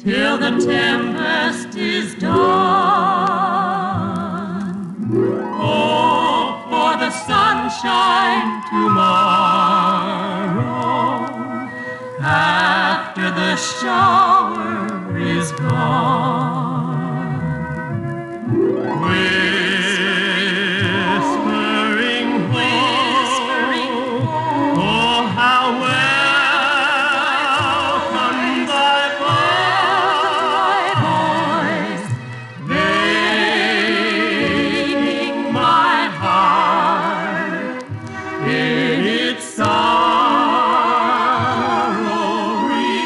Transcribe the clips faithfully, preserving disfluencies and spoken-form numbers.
till the tempest is done. Oh, for the sunshine tomorrow, after the shower is gone. Whispering, whispering, oh, how welcome thy voice, making my heart in its sorrow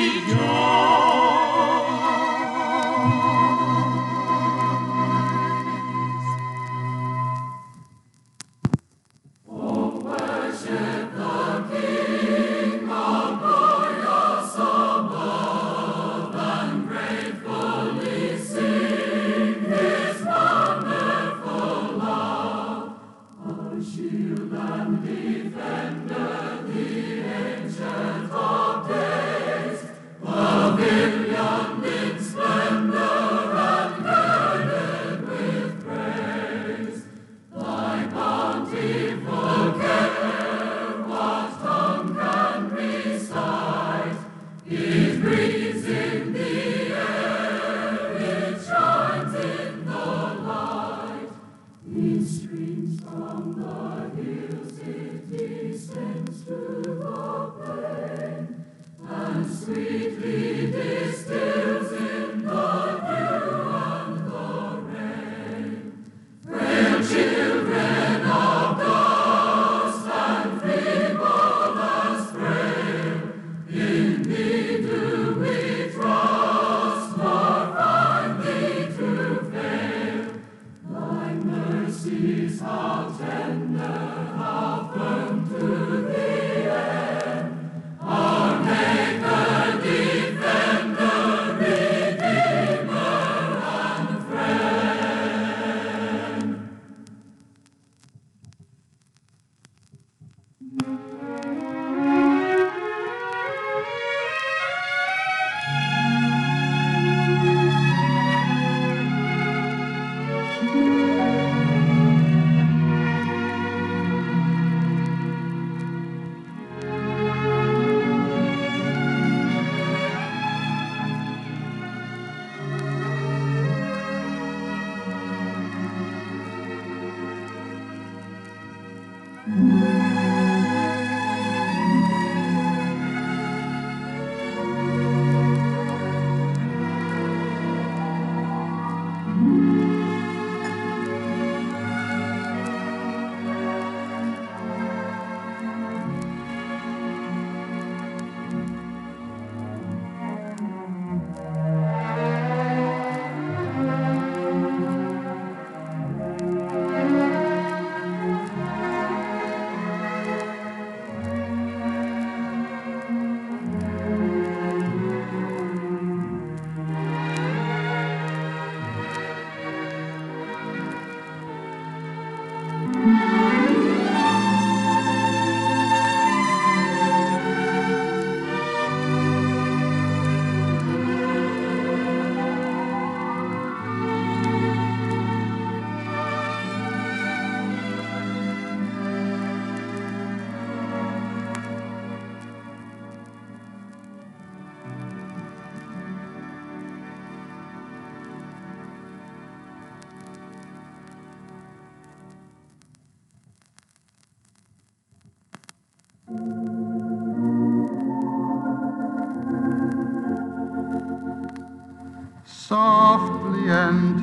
Softly and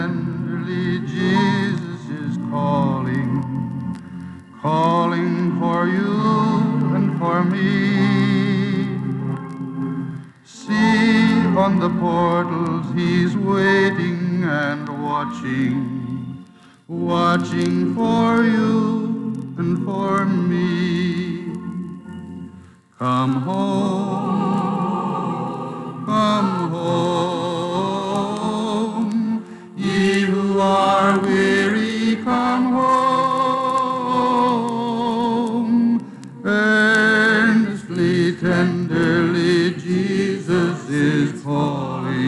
tenderly Jesus is calling, calling for you and for me. See on the portals he's waiting and watching, watching for you and for me. Come home, come home, ye who are weary, come home. Earnestly, tenderly, Jesus is calling.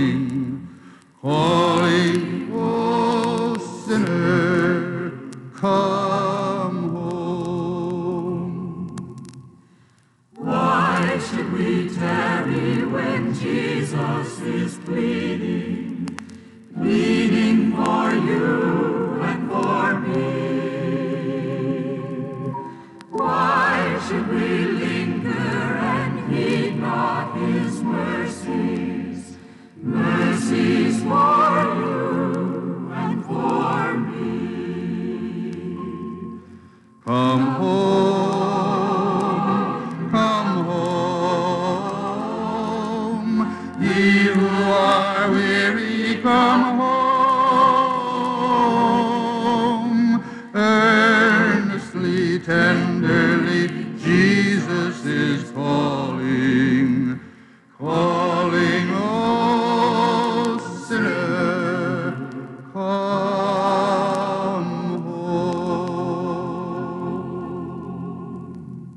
Ye who are weary, come home. Earnestly, tenderly, Jesus is calling, calling, oh sinner, come home.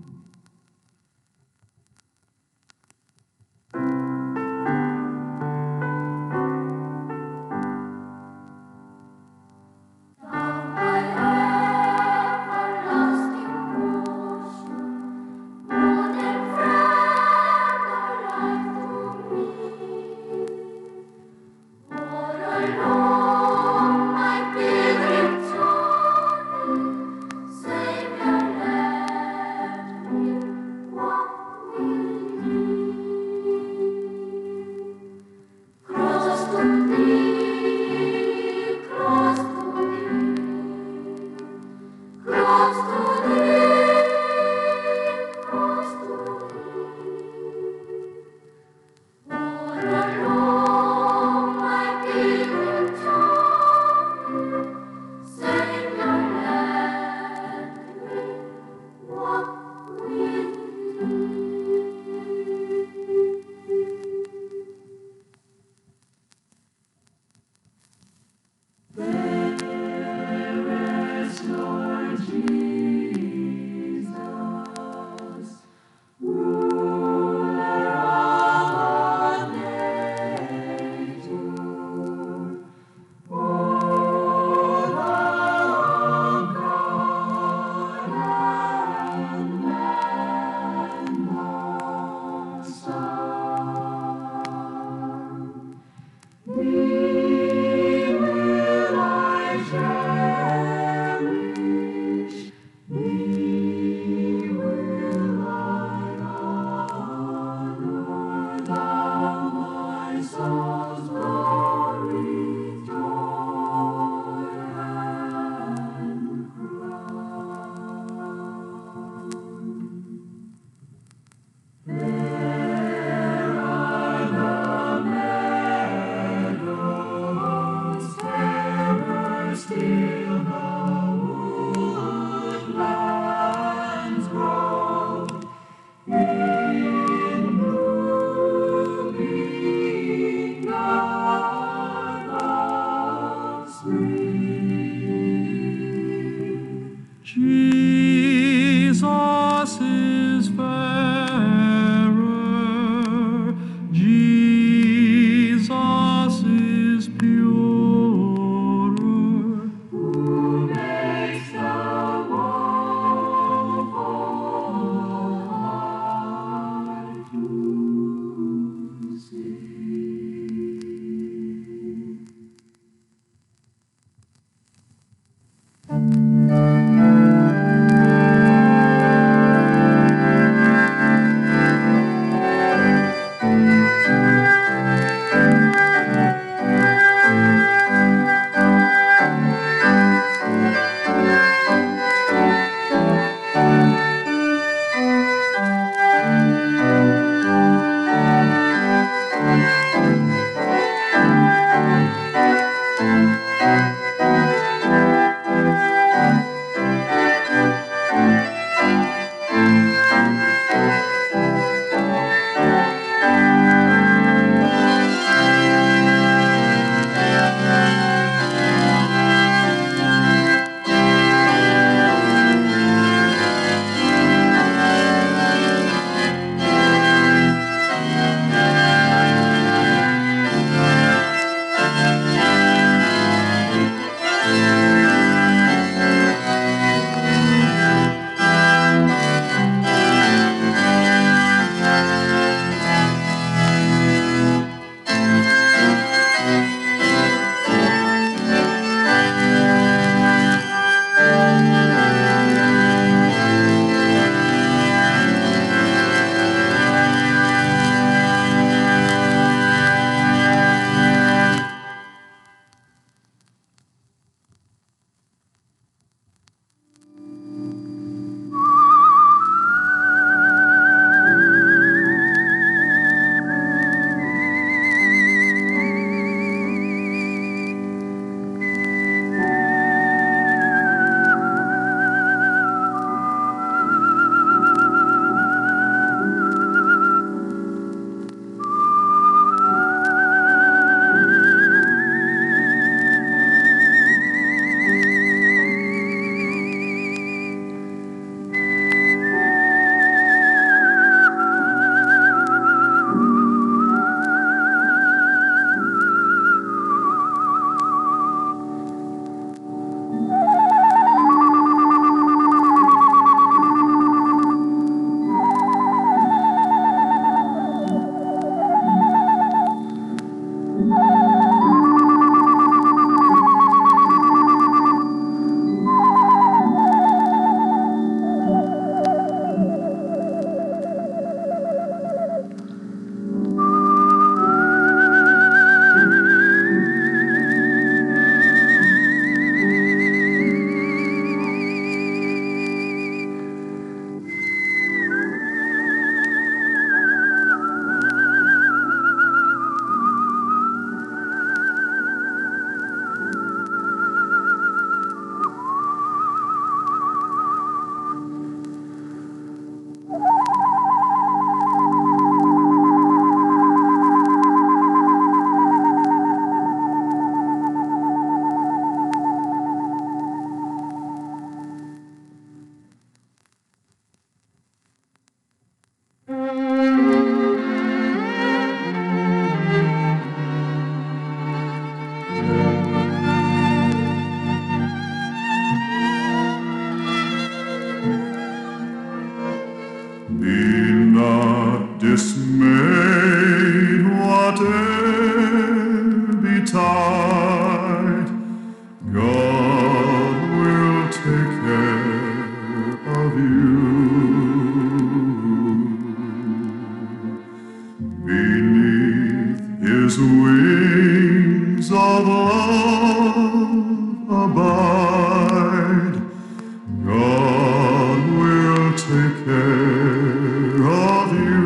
wings of love abide. God will take care of you.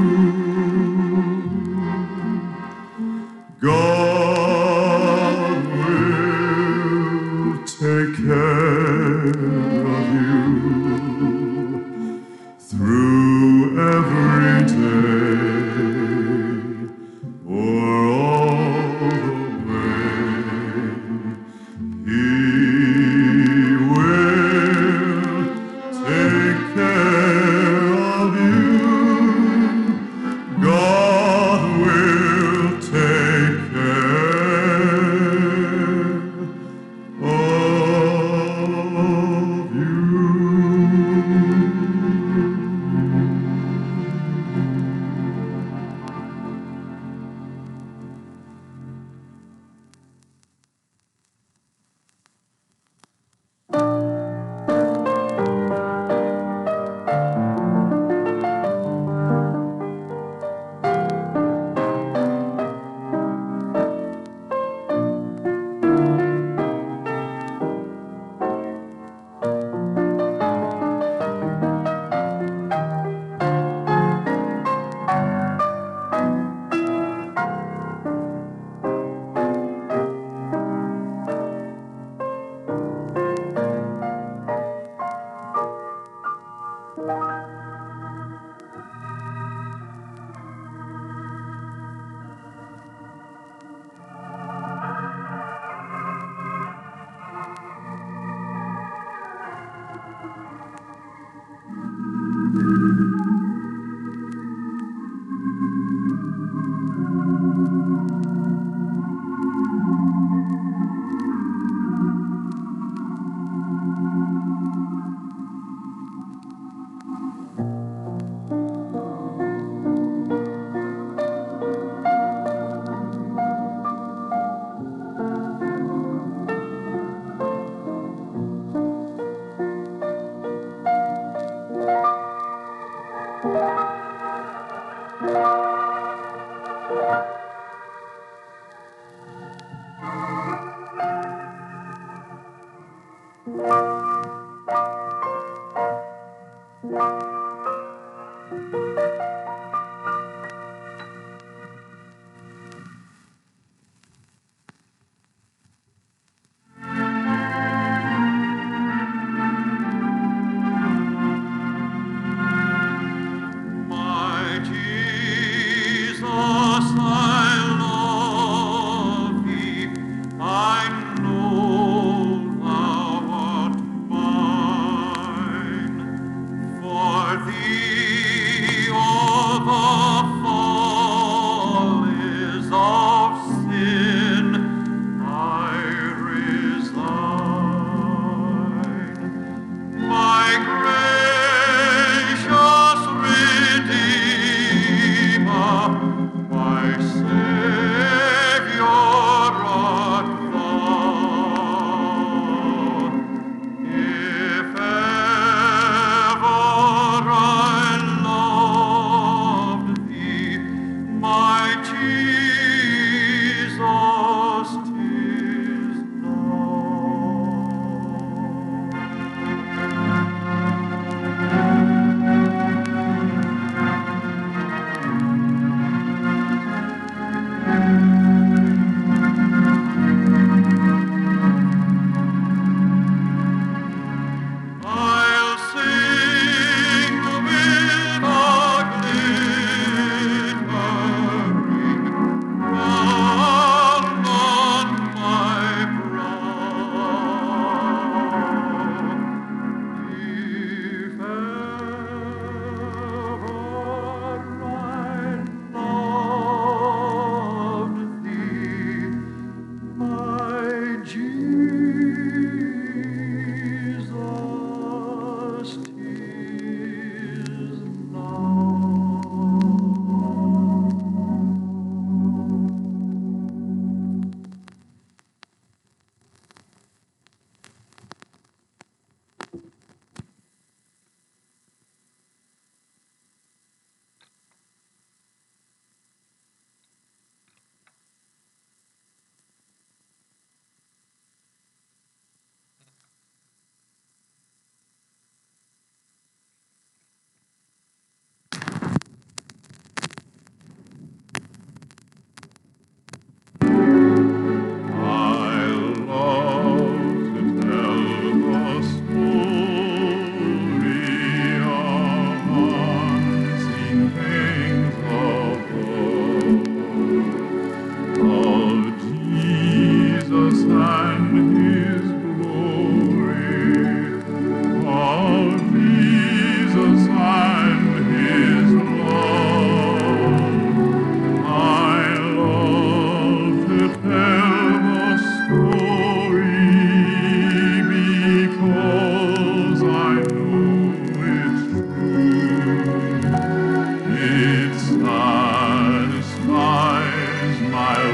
God will take care of you through every day or all the way. He will take care of you. God will take care of you.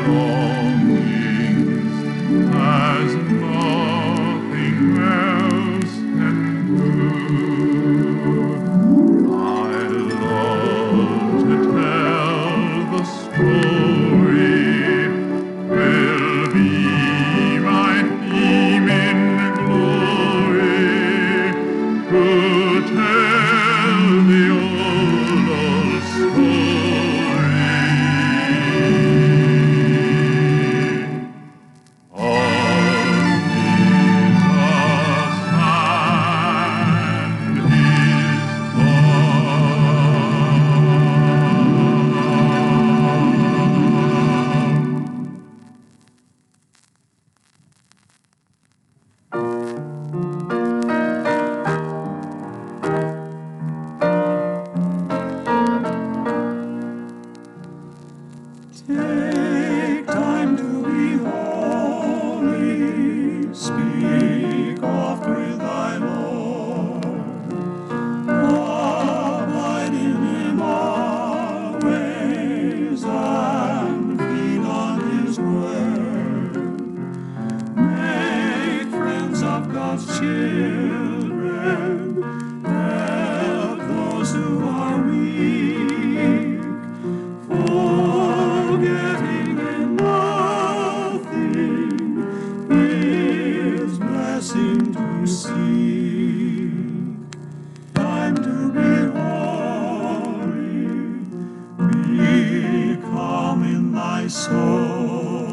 longings as nothing else can do. I love to tell the story, will be my theme in glory, to tell the old, old story of Jesus and his Take time to be holy, speak oft with thy Lord, abide in him always, and feed on his word. Make friends of God's children, help those who are weak, forgetting in nothing his blessing to seek. Time to be holy, be calm in thy soul.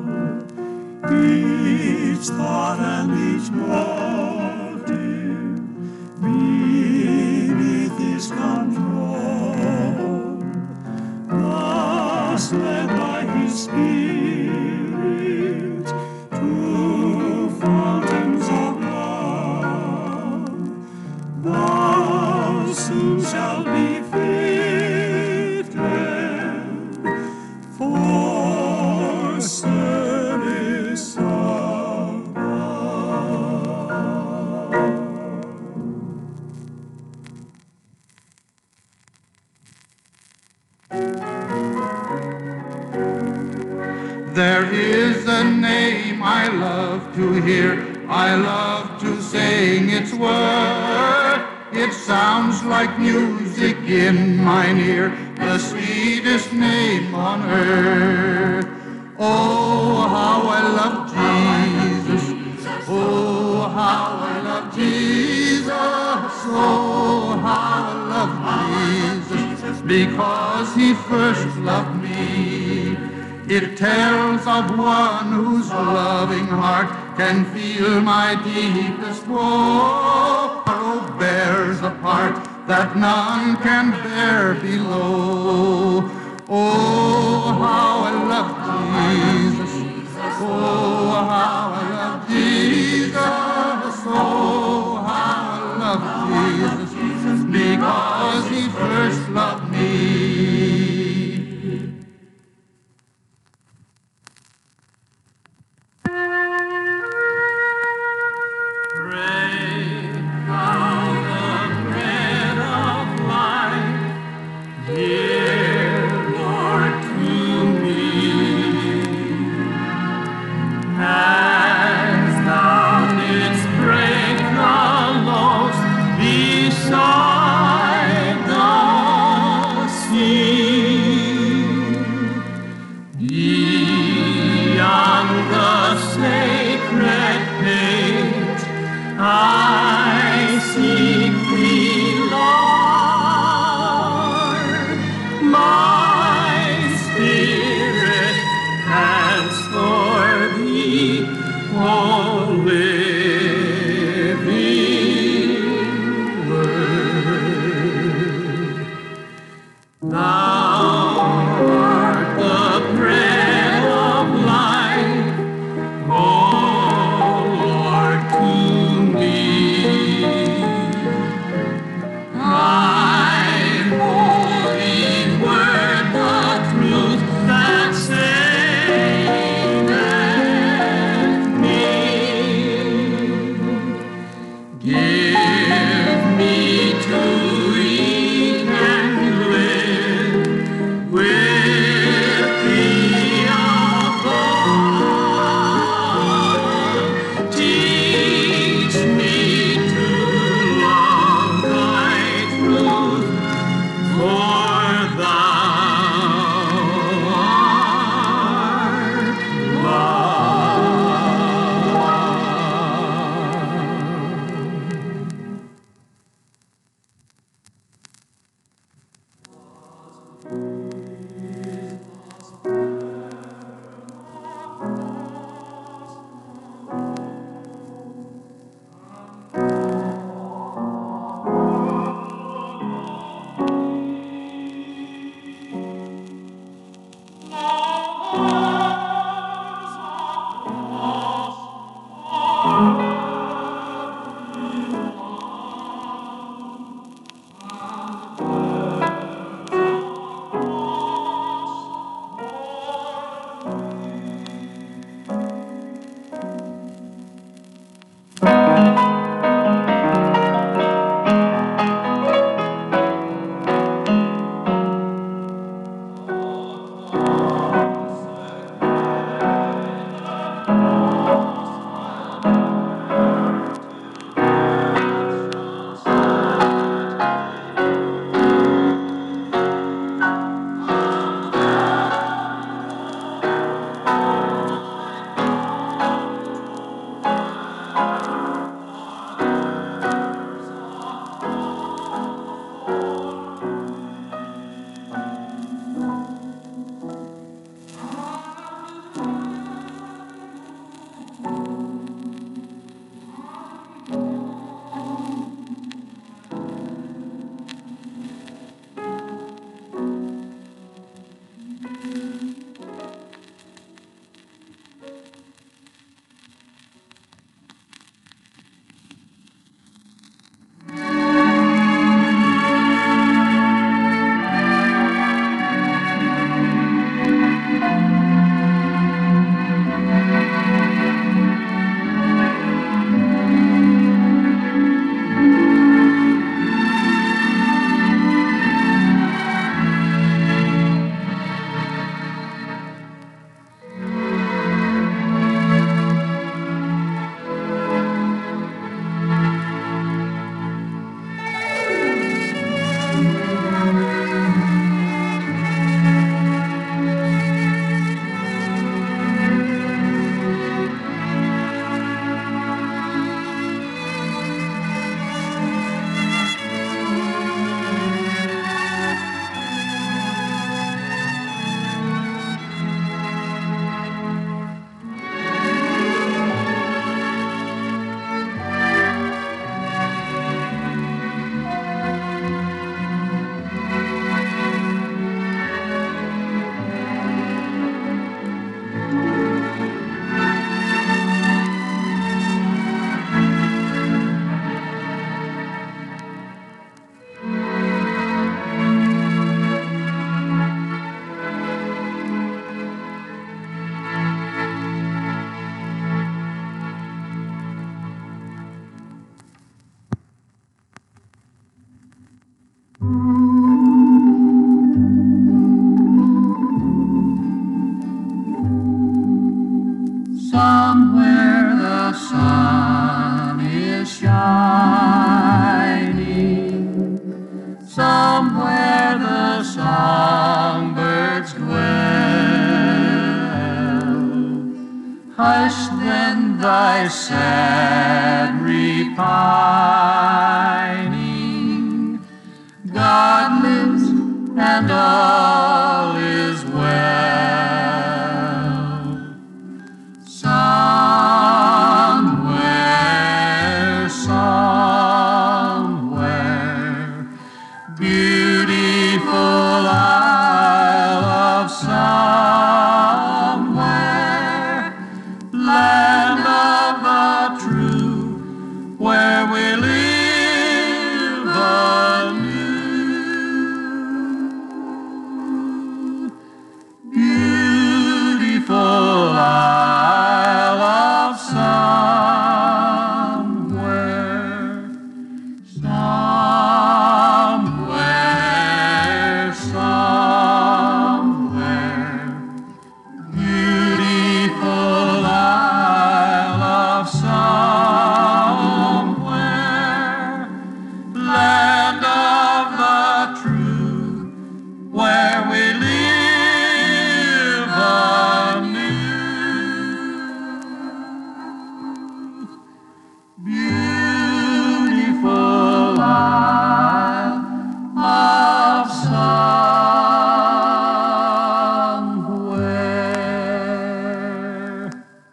Each thought and each motive beneath his control, thus led by his Spirit to fountains of love, thou soon shalt be fitted for service of God. There is a name I love to hear, I love to sing its word. It sounds like music in mine ear, the sweetest name on earth. Oh, how I love Jesus. Oh, how I love Jesus. Oh, how I love Jesus, because he first loved me. It tells of one whose loving heart can feel my deepest woe. Sorrow bears a part that none can bear below. Oh, how I love Jesus. Oh, how I love Jesus. Oh, how I love Jesus, because he first loved me. Beside the sea, beyond the sacred page, I seek thee, Lord. My spirit pants for thee, O living Word. Thou art the bread of life, O Lord, to me. Thy holy word, the truth that saveth me. Somewhere the sun is shining, somewhere the songbirds dwell. Hush then thy sad repining, God lives and all is well. Somewhere, somewhere, beautiful isle of somewhere, land of the true, where we live anew. Beautiful isle of somewhere, somewhere, somewhere, beautiful isle of somewhere, land of the true, where we live anew. Beautiful isle of somewhere.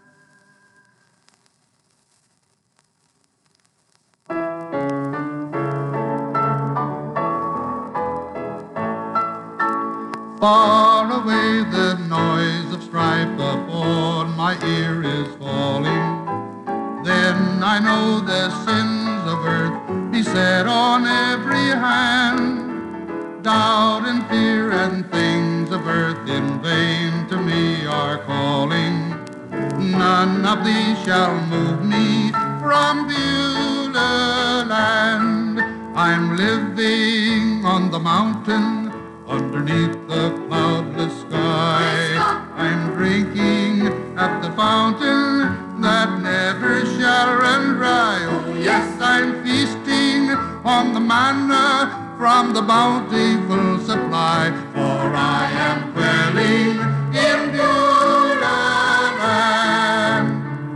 Far away the noise of strife upon my ear is falling. Then I know the sins of earth beset on every hand. Doubt and fear and things of earth in vain to me are calling. None of these shall move me from Beulah land. I'm living on the mountain underneath the cloudless sky. I'm drinking at the fountain that never shall run dry. Oh yes, I'm feasting on the manna from the bountiful supply, for I am dwelling in Beulah land.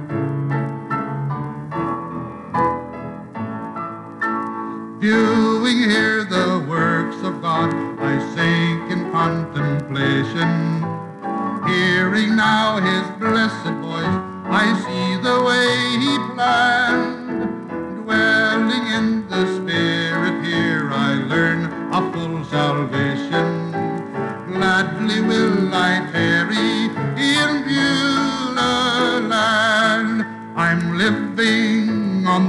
Viewing here the works of God, I sink in contemplation, hearing now his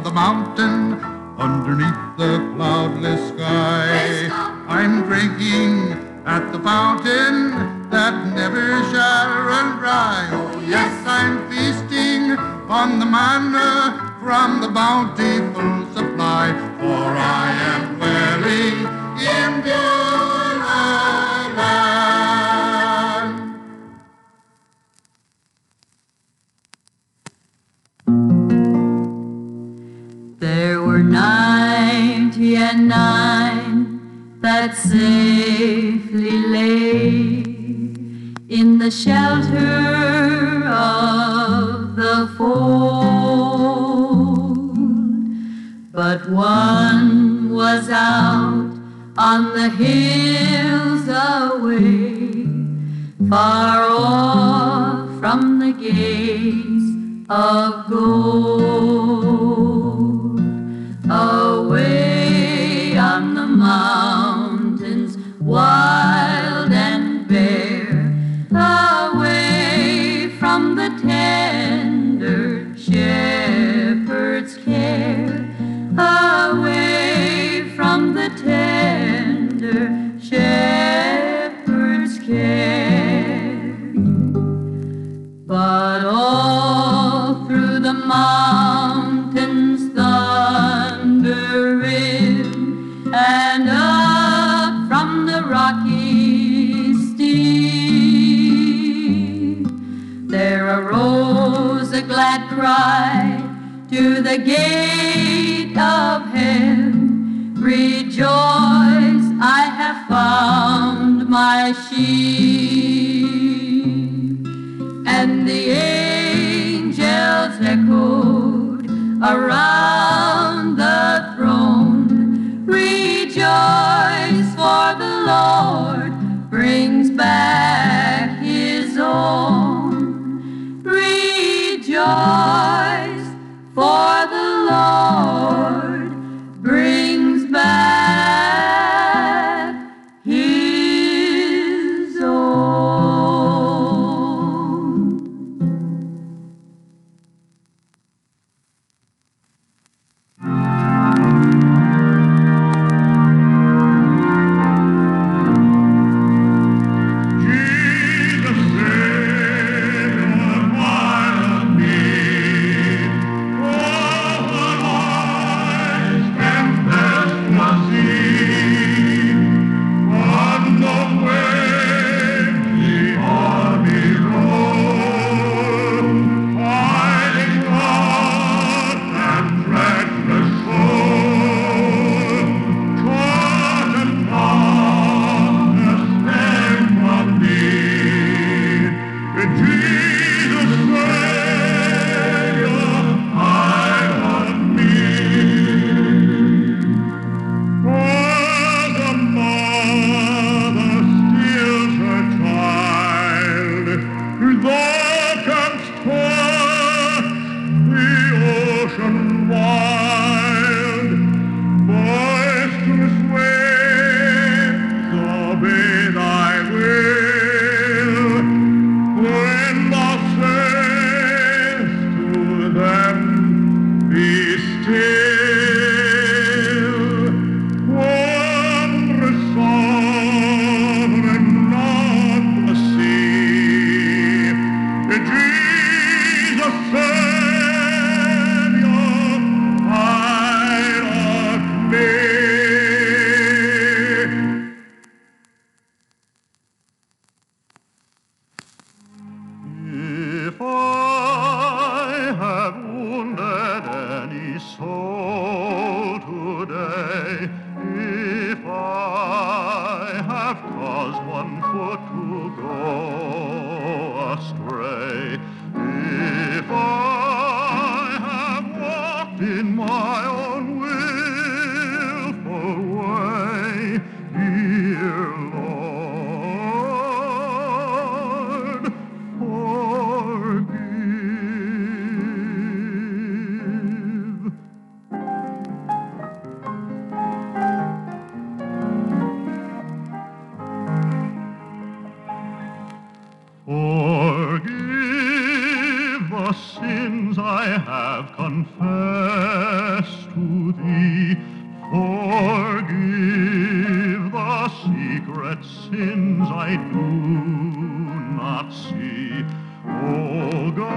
the mountain, underneath the cloudless sky. I'm drinking at the fountain that never shall run dry. Oh yes, I'm feasting on the manna from the bountiful supply, for I am dwelling in Beulah land. There were ninety and nine that safely lay in the shelter of the fold, but one was out on the hills away, far off from the gates of gold, away on the mountains wild and bare, away from the tender shepherd's care, away from the tender shepherd's care. But all through the mountains thundering, and up from the rocky steep, there arose a glad cry to the gate of heaven, rejoice, I have found my sheep. And the angels echoed around the throne, rejoice, for the Lord brings back his own. Rejoice, for the Lord brings back his own. Jesus said, "You're mine and me." Oh, what eyes can best not see. On the waves the army rode, hiding rough and treacherous shore, trod and promised them from need. Jesus Savior, hide on me. For the mother steals her child, thou canst pour the ocean wild, boisterous waves obey thy will, when thou sayest to them, be still. Wondrous sovereign of the sea, Jesus Savior, hide on me. If I have wounded any soul today, if I have caused one foot to go astray, if I have walked in my own willful way, dear Lord, forgive. Forgive the sins I have confessed. thee. Forgive the secret sins I do not see. Oh, God.